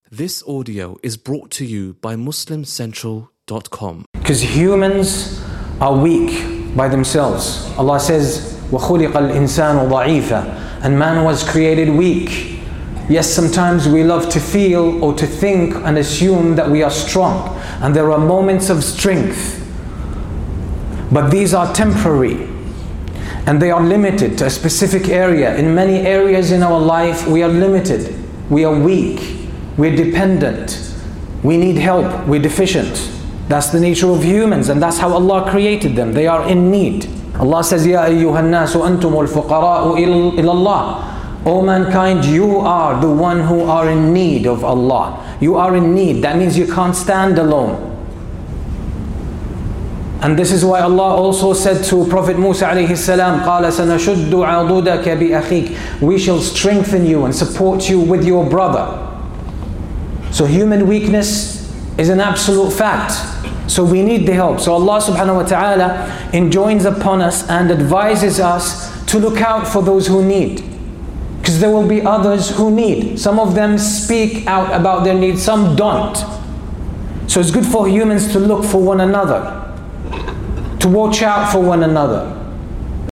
This audio is brought to you by MuslimCentral.com. Because humans are weak by themselves. Allah says, وَخُلِقَ الْإِنسَانُ ضَعِيفًا, and man was created weak. Yes, sometimes we love to feel or to think and assume that we are strong, and there are moments of strength. But these are temporary, and they are limited to a specific area. In many areas in our life, we are limited. We are weak. We're dependent. We need help. We're deficient. That's the nature of humans, and that's how Allah created them. They are in need. Allah says, Ya ayyuhan nasu antumul fuqara'u ilallah. O mankind, you are the one who are in need of Allah. You are in need. That means you can't stand alone. And this is why Allah also said to Prophet Musa alayhi salam, قَالَ سَنَشُدُّ عَضُدَكَ بِأَخِيكَ. We shall strengthen you and support you with your brother. So human weakness is an absolute fact. So we need the help. So Allah subhanahu wa ta'ala enjoins upon us and advises us to look out for those who need. Because there will be others who need. Some of them speak out about their needs, some don't. So it's good for humans to look for one another, to watch out for one another.